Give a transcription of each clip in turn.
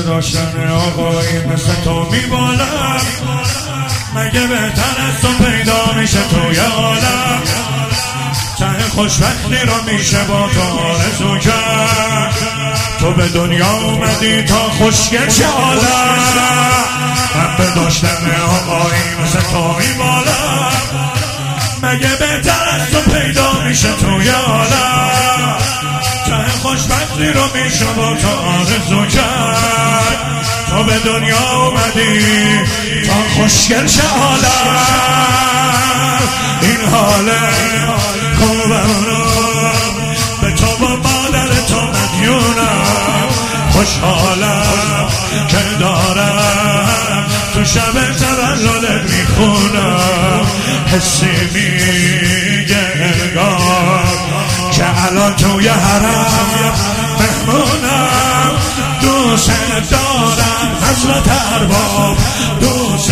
داشتن آقایی مثل تو میبالم، مگه بهتر از تو پیدا میشه توی عالم؟ ته خوشبختی رو میشه با تو آرزو کرد، تو به دنیا اومدی تا خوشگل شه عالم. من به داشتن آقایی مثل تو میبالم، مگه بهتر از تو پیدا میشه توی عالم؟ ته خوشبختی رو میشه با تو آرزو کرد، تو به دنیا اومدی تا خوشگل شه عالم. این حاله خوبم رو به تو با مادر تو مدیونم، خوشحالم که دارم تو شب تولدت میخونم. حسی میگه انگار که الان توی حرم مهمونم، دوست دارم حضرت ارباب، دوست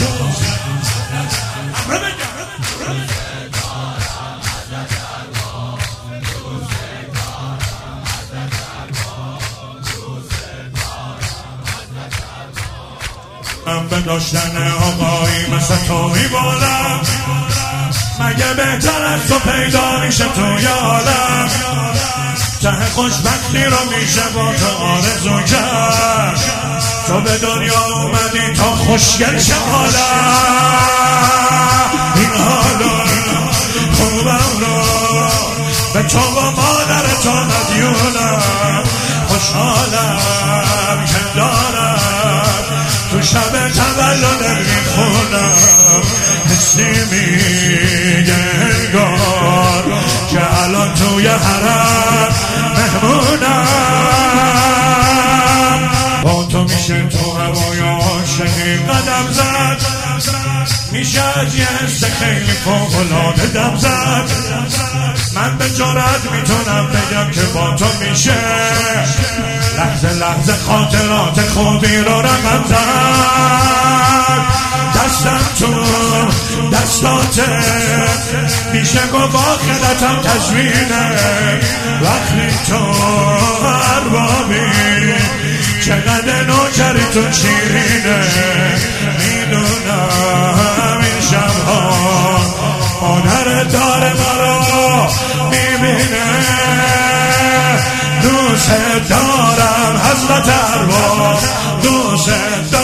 من به داشتن آقایی مثل تو میبالم، مگه بهتر از تو پیدا میشه توی عالم؟ ته خوشبختی رو میشه با تو آرزو کرد، تو به دنیا اومدی تا خوشگل شه عالم. این حالا خوبم رو به تو با مادر تو مدیونم، خوشحالم که دارم تو شب تولدت میخونم. حسی میگه انگار که الان توی حرم مهمونم، با تو میشه تو هوای عاشقی قدم زد، میشه از یه حس خیلی فوق‌العاده دم زد. من به جرأت میتونم بگم که با تو میشه لحظه لحظه خاطرات خوبی رو رقم زد. دستم تو دستاته میشه گفت آخرتم تزمینه، وقتی تو اربابی چقدر نوکری تو شیرینه. میدونم این شبها مادر داره مرا میبینه، دوست دارم حضرت ارباب، دوست